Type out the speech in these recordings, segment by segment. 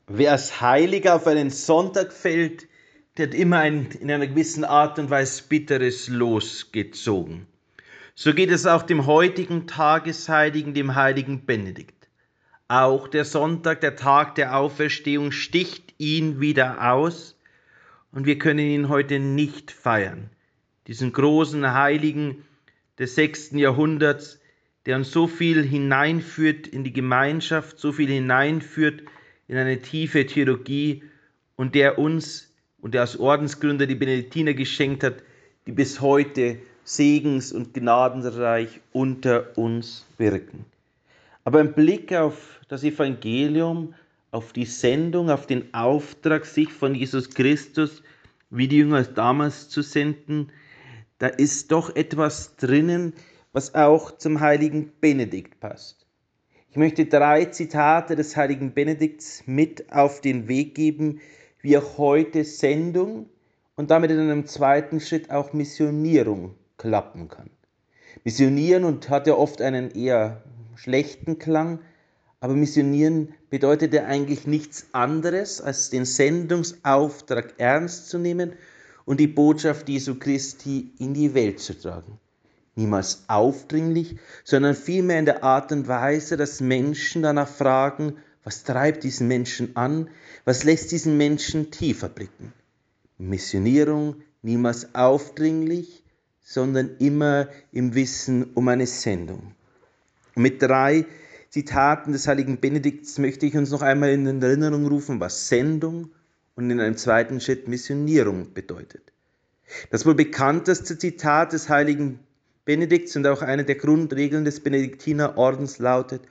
Wer als Heiliger auf einen Sonntag fällt, der hat immer in einer gewissen Art und Weise bitteres Los gezogen. So geht es auch dem heutigen Tagesheiligen, dem heiligen Benedikt. Auch der Sonntag, der Tag der Auferstehung, sticht ihn wieder aus und wir können ihn heute nicht feiern. Diesen großen Heiligen des 6. Jahrhunderts, der uns so viel hineinführt in die Gemeinschaft, so viel hineinführt in eine tiefe Theologie und der uns und der als Ordensgründer die Benediktiner geschenkt hat, die bis heute segens- und gnadenreich unter uns wirken. Aber ein Blick auf das Evangelium, auf die Sendung, auf den Auftrag, sich von Jesus Christus wie die Jünger damals zu senden, da ist doch etwas drinnen, was auch zum heiligen Benedikt passt. Ich möchte 3 Zitate des heiligen Benedikts mit auf den Weg geben, wie auch heute Sendung und damit in einem zweiten Schritt auch Missionierung klappen kann. Missionieren und hat ja oft einen eher schlechten Klang, aber missionieren bedeutet ja eigentlich nichts anderes, als den Sendungsauftrag ernst zu nehmen und die Botschaft Jesu Christi in die Welt zu tragen. Niemals aufdringlich, sondern vielmehr in der Art und Weise, dass Menschen danach fragen, was treibt diesen Menschen an, was lässt diesen Menschen tiefer blicken. Missionierung niemals aufdringlich, sondern immer im Wissen um eine Sendung. Mit 3 Zitaten des heiligen Benedikts möchte ich uns noch einmal in Erinnerung rufen, was Sendung und in einem zweiten Schritt Missionierung bedeutet. Das wohl bekannteste Zitat des heiligen Benedikts und auch eine der Grundregeln des Benediktinerordens lautet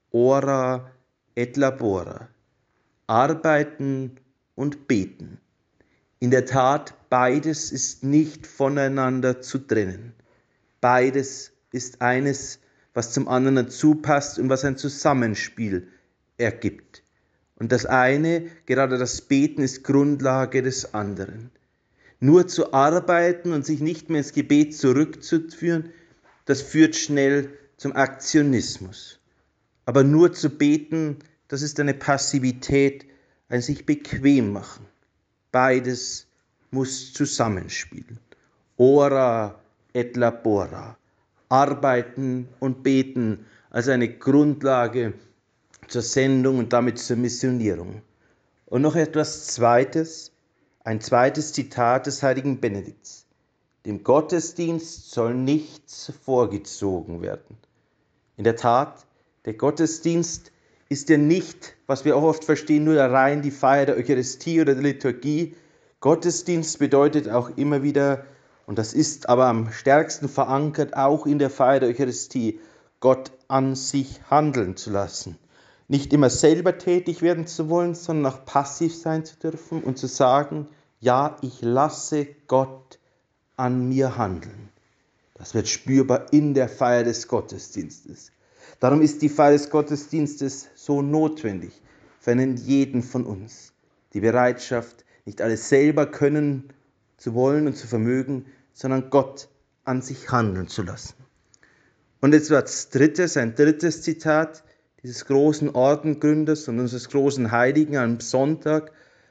Ora et labora, arbeiten und beten. In der Tat, beides ist nicht voneinander zu trennen. Beides ist eines, was zum anderen dazu passt und was ein Zusammenspiel ergibt. Und das eine, gerade das Beten, ist Grundlage des anderen. Nur zu arbeiten und sich nicht mehr ins Gebet zurückzuführen, das führt schnell zum Aktionismus. Aber nur zu beten, das ist eine Passivität, ein sich bequem machen. Beides muss zusammenspielen. Ora et labora. Arbeiten und beten als eine Grundlage zur Sendung und damit zur Missionierung. Und noch etwas Zweites, ein zweites Zitat des heiligen Benedikts. Dem Gottesdienst soll nichts vorgezogen werden. In der Tat, der Gottesdienst ist ja nicht, was wir auch oft verstehen, nur rein die Feier der Eucharistie oder der Liturgie. Gottesdienst bedeutet auch immer wieder, und das ist aber am stärksten verankert, auch in der Feier der Eucharistie, Gott an sich handeln zu lassen. Nicht immer selber tätig werden zu wollen, sondern auch passiv sein zu dürfen und zu sagen, ja, ich lasse Gott an mir handeln. Das wird spürbar in der Feier des Gottesdienstes. Darum ist die Feier des Gottesdienstes so notwendig für einen jeden von uns. Die Bereitschaft, nicht alles selber können zu wollen und zu vermögen, sondern Gott an sich handeln zu lassen. Und jetzt als drittes, ein drittes Zitat dieses großen Ordengründers und unseres großen Heiligen am Sonntag,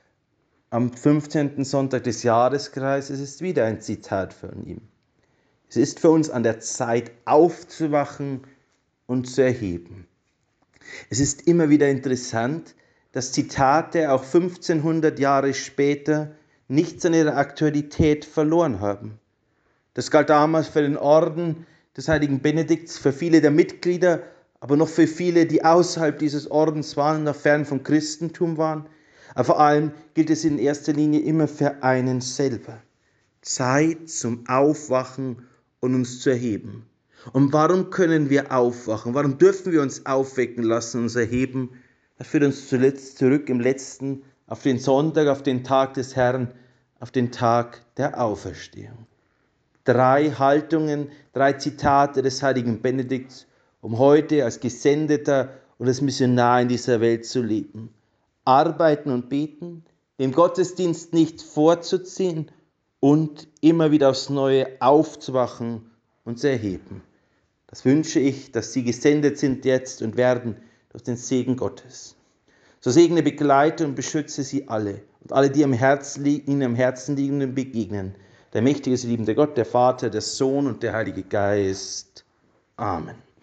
am 15. Sonntag des Jahreskreises, ist wieder ein Zitat von ihm. Es ist für uns an der Zeit, aufzuwachen und zu erheben. Es ist immer wieder interessant, dass Zitate auch 1500 Jahre später nichts an ihrer Aktualität verloren haben. Das galt damals für den Orden des heiligen Benedikts, für viele der Mitglieder, aber noch für viele, die außerhalb dieses Ordens waren und noch fern vom Christentum waren. Aber vor allem gilt es in erster Linie immer für einen selber. Zeit zum Aufwachen und uns zu erheben. Und warum können wir aufwachen? Warum dürfen wir uns aufwecken lassen und uns erheben? Das führt uns zuletzt zurück im letzten auf den Sonntag, auf den Tag des Herrn, auf den Tag der Auferstehung. 3 Haltungen, 3 Zitate des heiligen Benedikts, um heute als Gesendeter und als Missionar in dieser Welt zu leben. Arbeiten und beten, dem Gottesdienst nicht vorzuziehen und immer wieder aufs Neue aufzuwachen und zu erheben. Das wünsche ich, dass Sie gesendet sind jetzt und werden durch den Segen Gottes. So segne, begleite und beschütze sie alle und alle, die ihnen am Herzen liegenden begegnen. Der mächtige, liebende Gott, der Vater, der Sohn und der Heilige Geist. Amen.